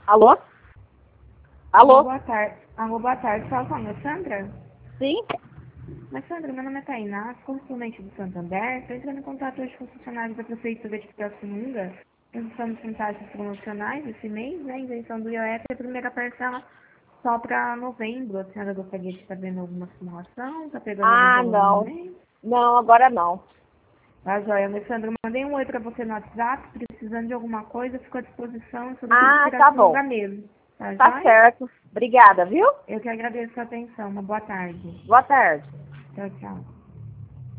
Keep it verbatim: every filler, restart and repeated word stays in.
Alô? Alô, Alô? boa tarde. Alô, boa tarde. Fala com a Alessandra? Sim? Alessandra, meu nome é Tainá, correspondente do Santander. Estou entrando em contato hoje com funcionários da Prefeitura de Pirassununga. Nós estamos com taxas promocionais esse mês, né? Invenção do I O F, a primeira parcela só para novembro. A senhora gostaria de estar vendo alguma simulação? Está pegando algum Ah, valor no não. momento? Não, agora não. Tá, joia. Alessandra, eu mandei um oi para você no WhatsApp. Precisando de alguma coisa, fico à disposição. Sou daqui de Ah, tá Pirassununga bom. mesmo. Tá, Tá joia? certo. Obrigada, viu? Eu que agradeço a atenção. Uma boa tarde. Boa tarde. Tchau, tchau.